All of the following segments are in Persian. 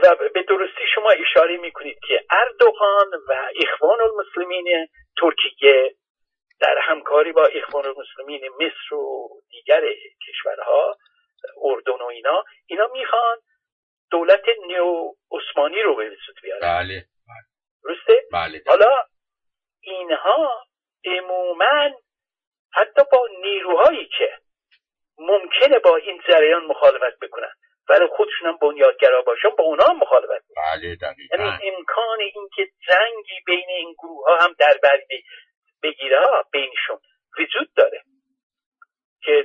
و به درستی شما اشاره میکنید که اردوغان و اخوان المسلمین ترکیه در همکاری با اخوان المسلمین مصر و دیگر کشورها، اردن و اینا میخوان دولت نیو عثمانی رو به وجود بیارن. بله درسته؟ بله. حالا اینها عموماً حتی با نیروهایی که ممکنه با این جریان مخالفت بکنن ولی خودشون هم بنیادگرا باشن، با اونا هم مخالفت بکنن. بله دقیقاً. یعنی امکان اینکه جنگی بین این گروه ها هم در بر بگیره بینشون وجود داره که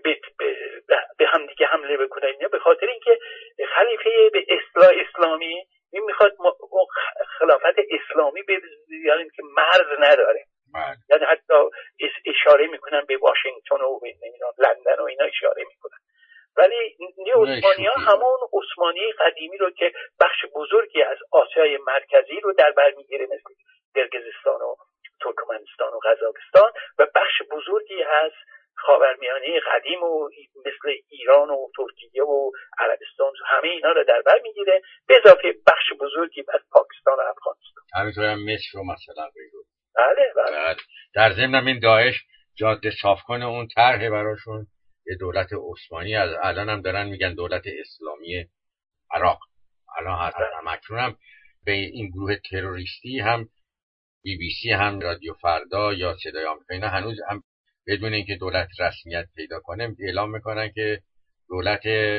به هم دیگه حمله بکنن، به خاطر اینکه خلیفه به اصلاح اسلامی این میخواد خلافت اسلامی بیاریم که مرز نداره. یعنی حتی اشاره میکنن به واشنگتن و به لندن و اینا اشاره میکنن، ولی نیو عثمانی ها همون عثمانی قدیمی رو که بخش بزرگی از آسیای مرکزی رو در بر میگیره، مثل قرقیزستان و ترکمنستان و قزاقستان، و بخش بزرگی از خاورمیانه قدیم و مثل ایران و ترکیه و عربستان، همه اینا رو در بر میگیره، به اضافه بخش بزرگی از پاکستان و افغانستان. همینطور هم مصر رو مثلا بگو. بله. در ضمن این داعش جاده صاف کنه اون طرح براشون یه دولت عثمانی، از الان هم دارن میگن دولت اسلامی عراق. الان همکنون هم به این گروه تروریستی هم BBC هم رادیو فردا یا صدای آمریکا اینا هنوز هم بدون اینکه دولت رسمیت پیدا کنه اعلام میکنن که دولت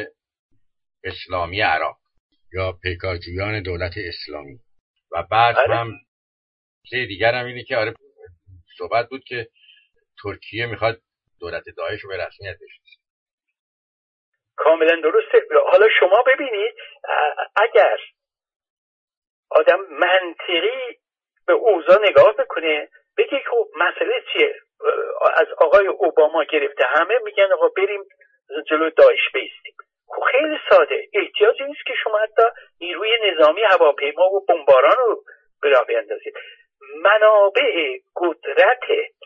اسلامی عراق یا پیکارجویان دولت اسلامی. و بعد هم دیگر هم اینه که صحبت بود که ترکیه میخواد دولت داعش رو به رسمیت بشناسه. کاملا درسته. حالا شما ببینید اگر آدم منطقی به اوضاع نگاه بکنه بگه خب مسئله چیه، از آقای اوباما گرفته همه میگن آقا بریم جلو داعش بایستیم. خب خیلی ساده، احتیاجی نیست که شما حتی نیروی نظامی هواپیما و بمباران رو به راه بیندازید. منابع قدرت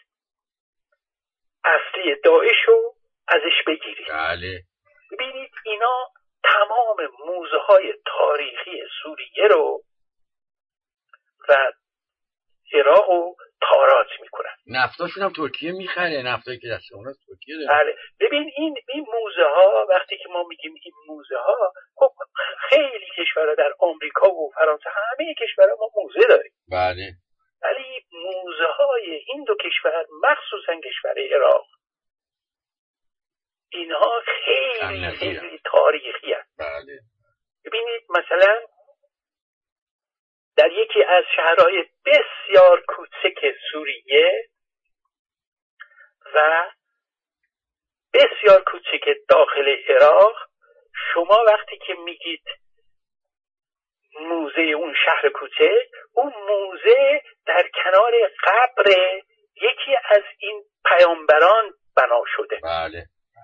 اصلی داعش رو ازش بگیرید. بله. ببینید اینا تمام موزه های تاریخی سوریه رو و عراق رو تاراج میکنن. نفتاشون هم ترکیه میخره، نفتایی که دست اوناست ترکیه داره. بله. ببین این موزه ها، وقتی که ما میگیم این موزه ها، خب خیلی کشورها در آمریکا و فرانسه همه کشورها ما موزه داریم. بله. ولی موزه های این دو کشور، مخصوصا کشور عراق، اینها خیلی تاریخی هست. بله. ببینید مثلا در یکی از شهرهای بسیار کوچک سوریه و بسیار کوچک داخل عراق، شما وقتی که میگید موزه اون شهر کوچک، اون موزه در کنار قبر یکی از این پیامبران بنا شده. بله.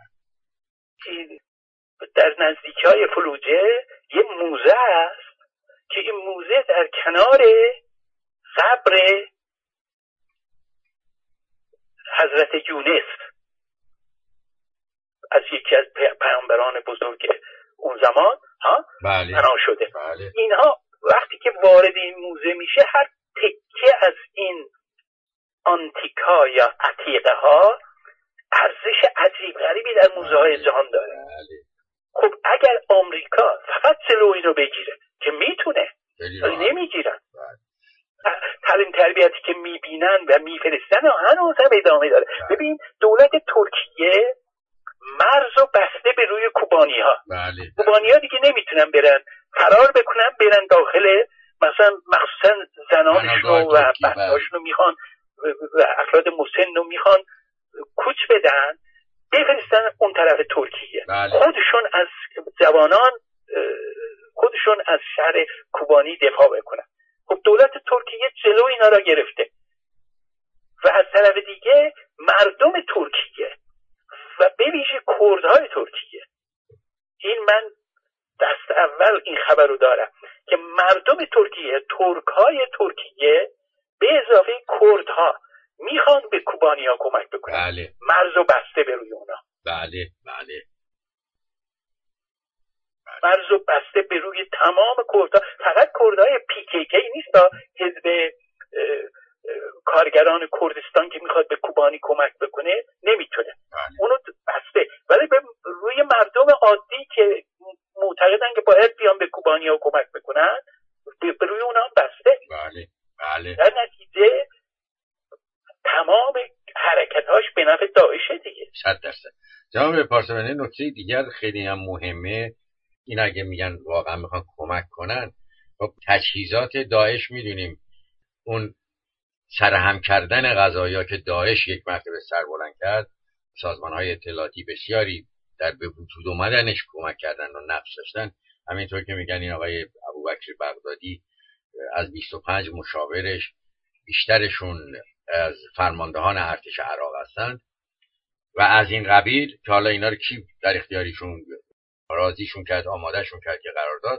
در نزدیکی‌های فلوجه یه موزه است که این موزه در کنار قبر حضرت یونس از یکی از پیامبران بزرگ اون زمان بنا شده. بله. اینها وقتی که وارد این موزه میشه، هر تکه از این آنتیکا یا عتیقه ها ارزش عجیب غریبی در موزه های جهان داره. بله. خب اگر آمریکا فقط جلو اینو بگیره که میتونه، ولی نمیگیرن، تعلیم تربیتی که میبینن و میفرستن هنوز هم ادامه داره. ببین دولت ترکیه مرز و بسته به روی کوبانی ها. کوبانی ها دیگه نمیتونن برن فرار بکنن، برن داخل، مثلا مخصوصا زنانشون و بچه‌هاشون میخوان و افراد مسن رو میخوان کوچ بدن بفرستن اون طرف ترکیه. خودشون از جوانان خودشون از شهر کوبانی دفاع بکنن. خب دولت ترکیه جلو اینا را گرفته و از طرف دیگه مردم ترکیه و به ویژه کردهای ترکیه، این من دست اول این خبر رو دارم که مردم ترکیه، ترکهای ترکیه به اضافه کردها میخوان به کوبانیا کمک بکنن. بله. مرز و بسته به روی اونا. بله. مرز و بسته به روی تمام کردها، فقط کردهای PKK نیست، حزب کارگران کردستان که میخواد به کوبانی کمک بکنه نمیتونه، اونو بسته، ولی به روی مردم عادی که معتقدن که باید بیان به کوبانی‌ها کمک بکنن، به روی اونها بسته. بله. در نتیجه تمام حرکتاش به نفع داعشه دیگه. 100%. جناب پارسابنی، نکته دیگر خیلی هم مهمه، این اگه میگن واقعا میخوان کمک کنن، خب تجهیزات داعش میدونیم، اون سرهم کردن قضایا که داعش یک مرتبه سر بلند کرد، سازمان‌های اطلاعاتی بسیاری در به وجود اومدنش کمک کردن و نقش داشتن. همینطور که میگن این آقای ابوبکر بغدادی از 25 مشاورش بیشترشون از فرماندهان ارتش عراق هستند و از این قبیل، که حالا اینا رو کی در اختیاریشون راضیشون کرد، آمادهشون کرد که قرار داد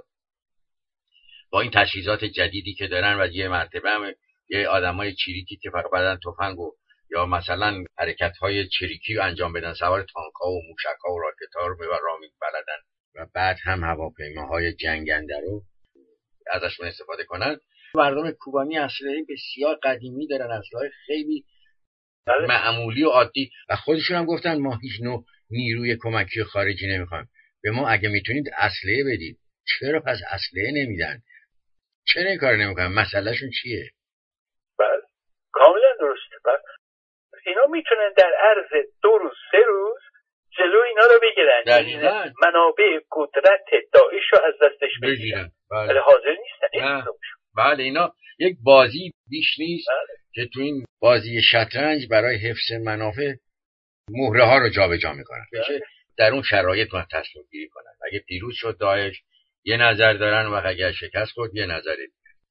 با این تجهیزات جدیدی که دارن و یه مرتبه هم یه آدمای چریکی که فقط بدن تفنگ و یا مثلا حرکت‌های چریکی انجام بدن، سوار تانک‌ها و موشک‌ها و راکت‌ها رو به راه بلدن و بعد هم هواپیماهای جنگنده رو ازشون استفاده کنن. مردم کوبانی اسلحه بسیار قدیمی دارن، اسلحه خیلی معمولی و عادی، و خودشون هم گفتن ما هیچ نوع نیروی کمکی خارجی نمیخوایم، به ما اگه میتونید اسلحه بدید. چرا پس اسلحه نمیدن؟ چرا این کار نمیکنن؟ مسئلهشون چیه؟ بله کاملا درسته. اینا میتونن در عرض 2 روز 3 روز جلو اینا رو بگیرن، یعنی منابع قدرت داعش رو از دستش بگیرن. بله. حاضر نیستن. بله اینا یک بازی بیش نیست که تو این بازی شطرنج برای حفظ منافع مهره ها رو جابجا میکنن، در اون شرایط باید تصمیم گیری کنن. اگه پیروز شد داعش یه نظر دارن و اگر شکست خورد یه نظر دیگه.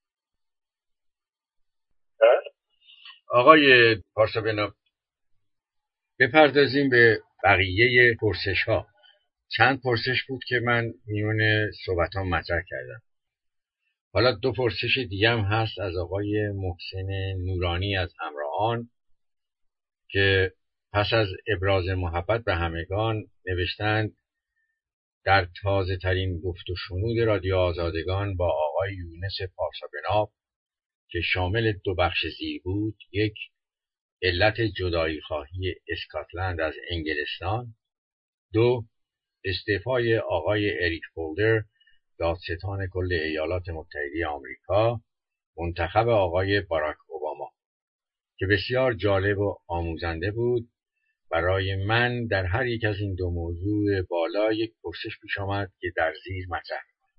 آقای پارسابنی، بپردازیم به بقیه پرسش ها. چند پرسش بود که من میون صحبت ها مطرح کردم. حالا 2 پرسش دیگه هم هست از آقای محسن نورانی از همراهان که پس از ابراز محبت به همگان نوشتند در تازه ترین گفت و شنود رادیو آزادگان با آقای یونس پارسابنی که شامل 2 بخش زیر بود، 1 علت جدایی خواهی اسکاتلند از انگلستان، 2 استعفای آقای اریک هولدر دادستان کل ایالات متحده آمریکا منتخب آقای باراک اوباما که بسیار جالب و آموزنده بود. برای من در هر یک از این 2 موضوع بالا یک پرسش پیش آمد که در زیر مطرح می‌کنم.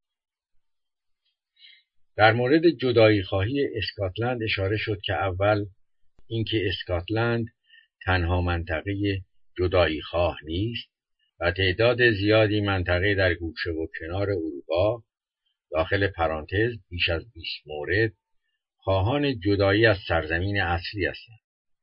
در مورد جدایی خواهی اسکاتلند اشاره شد که اول اینکه اسکاتلند تنها منطقه جدایی خواه نیست و تعداد زیادی منطقه در گوشه و کنار اروپا داخل پرانتز بیش از 20 مورد خواهان جدایی از سرزمین اصلی هستند.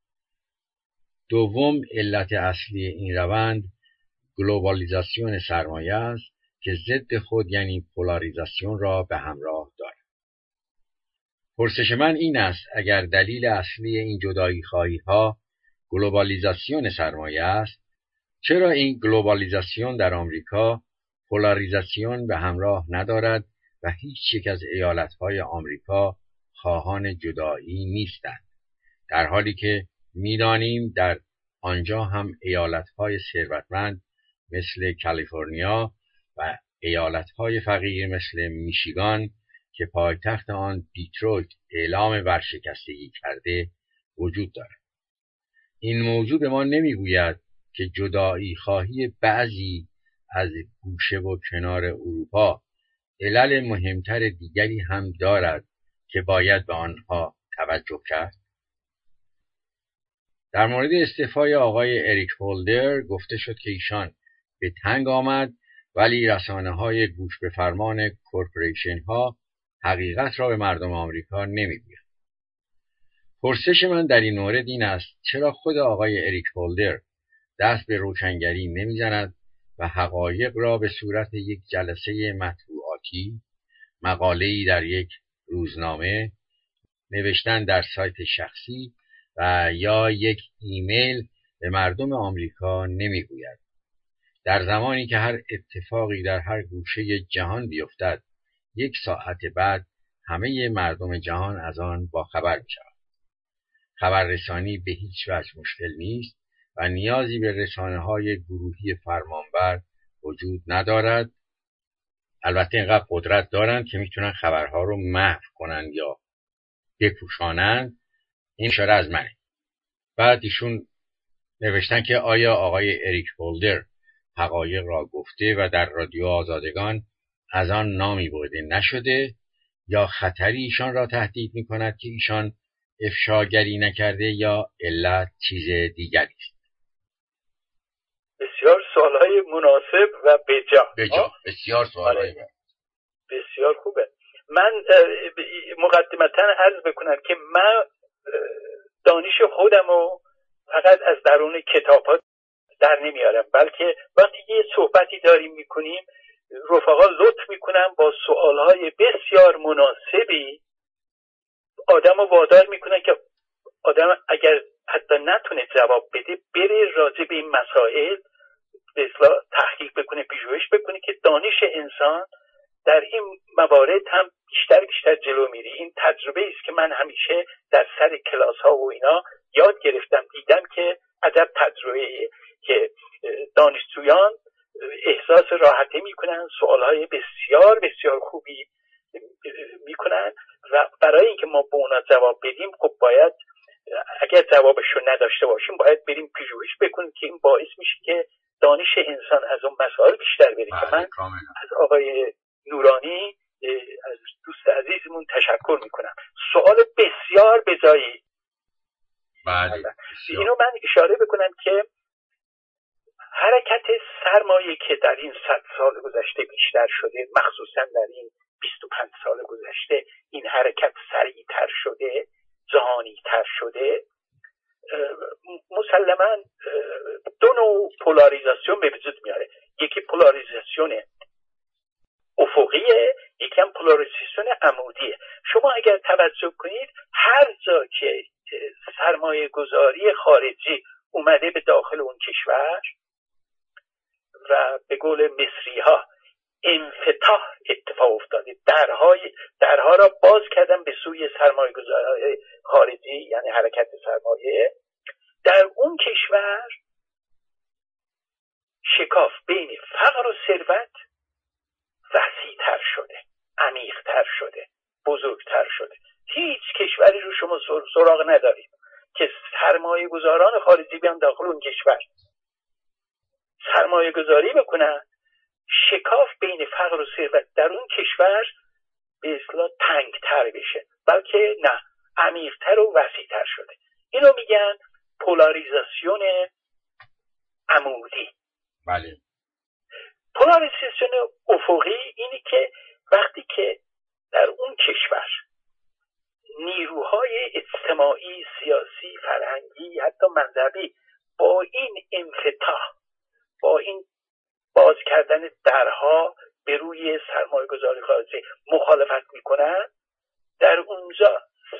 دوم علت اصلی این روند گلوبالیزاسیون سرمایه است که ضد خود یعنی پولاریزاسیون را به همراه دارد. پرسش من این است اگر دلیل اصلی این جدایی خواهی ها گلوبالیزاسیون سرمایه است، چرا این گلوبالیزاسیون در آمریکا پولاریزاسیون به همراه ندارد و هیچ یک از ایالت‌های آمریکا خواهان جدایی نیستند، در حالی که می‌دانیم در آنجا هم ایالت‌های ثروتمند مثل کالیفرنیا و ایالت‌های فقیر مثل میشیگان که پایتخت آن دیترویت اعلام ورشکستگی کرده وجود دارد. این موضوع به ما نمیگوید که جدایی خواهی بعضی از گوشه و کنار اروپا علل مهمتر دیگری هم دارد که باید به آنها توجه کرد. در مورد استعفای آقای اریک هولدر گفته شد که ایشان به تنگ آمد، ولی رسانه‌های گوش به فرمان کورپوریشن ها حقیقت را به مردم آمریکا نمیگویند. پرسش من در این مورد این است چرا خود آقای اریک هولدر دست به روشنگری نمیزند و حقایق را به صورت یک جلسه مطبوعاتی، مقاله‌ای در یک روزنامه، نوشتن در سایت شخصی و یا یک ایمیل به مردم آمریکا نمیگوید. در زمانی که هر اتفاقی در هر گوشه جهان بیفتد 1 ساعت بعد همه مردم جهان از آن باخبر می‌شوند. خبررسانی به هیچ وجه مشکل نیست و نیازی به رسانه‌های گروهی فرمانبر وجود ندارد. البته اینقدر قدرت دارند که میتونن خبرها رو محو کنن یا بپوشانن. این اشاره از منه. بعد ایشون نوشتن که آیا آقای اریک هولدر حقایق را گفته و در رادیو آزادگان از آن نامی برده نشده یا خطری ایشان را تهدید میکند که ایشان افشاگری نکرده یا علت چیز دیگری است. بسیار سوالهای مناسب و بجا. بسیار سوالهای بسیار خوبه. من مقدمتاً عرض بکنم که من دانش خودمو فقط از درون کتاب‌ها در نمیارم، بلکه وقتی یه صحبتی داریم میکنیم رفقا لطف میکنن با سوالهای بسیار مناسبی آدمو وادار میکنن که آدم اگر حتی نتونه جواب بده بره راجع به این مسائل به اصطلاح تحقیق بکنه، پژوهش بکنه که دانش انسان در این موارد هم بیشتر جلو میره. این تجربه است که من همیشه در سر کلاس ها و اینا یاد گرفتم، دیدم که عجب تجربه‌ایه که دانشجویان احساس راحتی میکنن، سوالهای بسیار بسیار خوبی میکنن و برای اینکه ما به اونا جواب بدیم خب باید اگر جوابشو نداشته باشیم باید بریم پژوهش بکنیم که این باعث میشه که دانش انسان از اون مسائل بیشتر بره. که من از آقای نورانی از دوست عزیزمون تشکر میکنم. سوال بسیار بجایی. اینو من اشاره بکنم که حرکت سرمایه که در این 100 سال گذشته بیشتر شده، مخصوصا در این 25 سال گذشته این حرکت سریعتر شده، جهانی‌تر شده، مسلماً 2 نوع پولاریزاسیون به وجود میاره. یکی پولاریزاسیون افقیه، یکی هم پولاریزاسیون عمودیه. شما اگر توجه کنید هر جا که سرمایه گذاری خارجی اومده به داخل اون کشور و به قول مصری ها انفتاح اتفاق افتاده، درها را باز کردن به سوی سرمایه گذاری خارجی، یعنی حرکت سرمایه، در اون کشور شکاف بین فقر و ثروت وسیع‌تر شده، عمیق‌تر شده، بزرگتر شده. هیچ کشوری رو شما سراغ ندارید که سرمایه گذاران خارجی بیان داخل اون کشور سرمایه گذاری بکنن، شکاف بین فقر و ثروت در اون کشور به اصطلاح تنگتر بشه، بلکه نه، عمیق‌تر و وسیع‌تر شده. اینو میگن پولاریزاسیون عمودی. بله. پولاریزاسیون افقی اینی که وقتی که در اون کشور نیروهای اجتماعی، سیاسی، فرهنگی، حتی مذهبی با این انفتاح، با این باز کردن درها به روی سرمایه گذاری خارجی مخالفت میکنن، در اونجا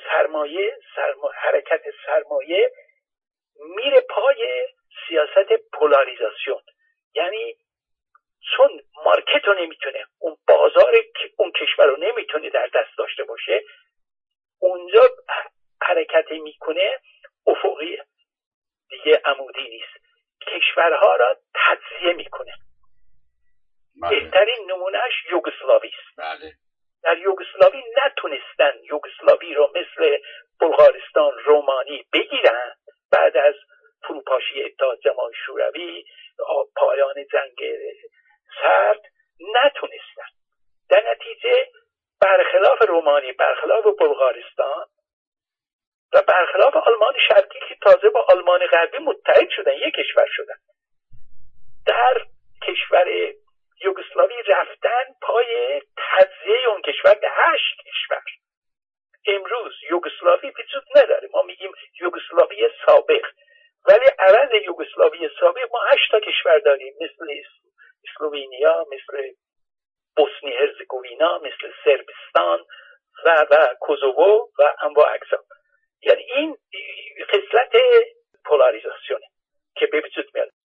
حرکت سرمایه میره پای سیاست پولاریزاسیون. یعنی چون مارکت رو نمیتونه، اون بازار اون کشور رو نمیتونه در دست داشته باشه، اونجا حرکت میکنه افقیه دیگه، عمودی نیست. کشورها را تجزیه میکنه. بهترین نمونهش یوگسلاوی است. بله. در یوگسلاوی نتونستن یوگسلاوی رو مثل بلغارستان، رومانی بگیرن بعد از فروپاشی اتحاد جماهیر شوروی، پایان جنگ سرد، نتونستن. در نتیجه برخلاف رومانی، برخلاف بلغارستان و برخلاف آلمان شرقی که تازه با آلمان غربی متحد شدن، یک کشور شدن، در کشور یوگسلاوی رفتن پای تجزیه اون کشور به 8 کشور. امروز یوگسلاوی وجود نداره، ما میگیم یوگسلاوی سابق، ولی عوض یوگسلاوی سابق ما 8 تا کشور داریم، مثل اسلوونیا، مثل بوسنی هرزگوینا، مثل صربستان و کوزوو و انواع اقسام. یعنی این خصلت پولاریزاسیونه که به وجود میاد.